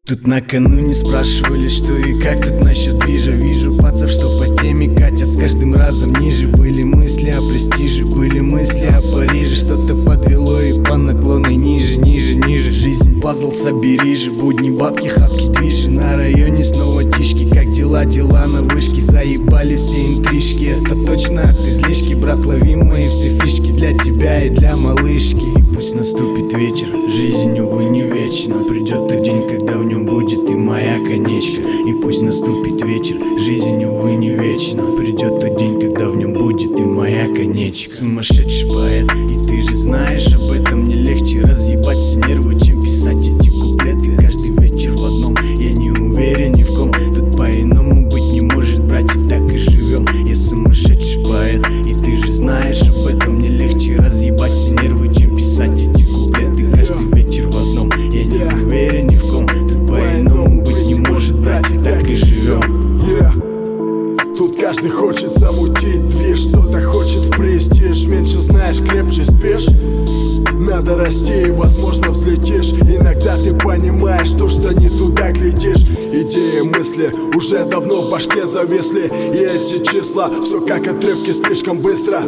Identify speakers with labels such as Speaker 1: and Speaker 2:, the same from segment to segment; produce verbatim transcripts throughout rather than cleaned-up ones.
Speaker 1: Тут накануне спрашивали, что и как тут насчет движа. Вижу пацев, что по теме катят с каждым разом ниже. Были мысли о престиже, были мысли о Париже. Что-то подвело и по наклонной ниже, ниже, ниже. Жизнь пазл, собери же, будни, бабки, хапки, движи. На районе снова тишки, как дела, дела на вышке. Заебали все интрижки, это точно от излишки. Брат, лови мои все фишки для тебя и для малышки. И пусть наступит вечер, жизнь, увы, не вечна. Придет тот день, когда в нем будет и моя конечка. И пусть наступит вечер, жизнь, увы, не вечна. Придет тот день, когда в нем будет и моя конечка. Сумасшедший поэт, и ты же знаешь об этом. Мне легче разъебать все нервы, чем писать эти куплеты каждый вечер в одном. Я не уверен ни в ком, тут по-иному быть не может, братья, так и живем. Я сумасшедший поэт, и ты же знаешь об этом. Мне легче разъебать все нервы, чем писать эти куплеты каждый вечер в одном. Я не уверен ни в ком, тут по-иному быть не может, братья, так и живем.
Speaker 2: Yeah. Тут каждый хочет замутить движ, кто-то хочет в престиж. Меньше знаешь, крепче спишь. Надо расти и, возможно, взлетишь. Иногда ты понимаешь то, что не туда глядишь. Идеи, мысли уже давно в башке зависли. И эти числа, все как отрывки, слишком быстро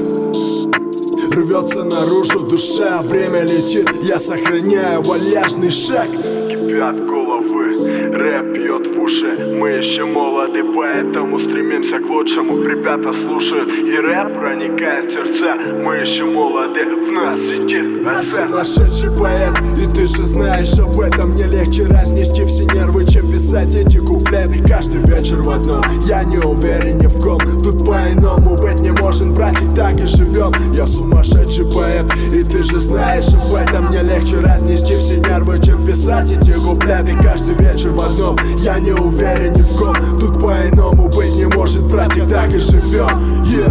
Speaker 2: рвется наружу душа. Время летит, я сохраняю вальяжный шаг. Кипят головы, рэп бьет в уши. Мы еще молоды, поэтому стремимся к лучшему. Ребята слушают, и рэп проникает в сердца. Мы еще молоды, в нас сидит сумасшедший поэт, и ты же знаешь об этом. Мне легче разнести все нервы, чем писать эти куплеты каждый вечер в одном. Я не уверен ни в ком, тут по-иному быть не может, братья, так и живем. Я сумасшедший поэт, и ты же знаешь об этом. Мне легче разнести все нервы, чем писать эти куплеты каждый вечер в одном. Я не уверен ни в ком, тут по-иному быть не может, братья, так и живем. Yeah.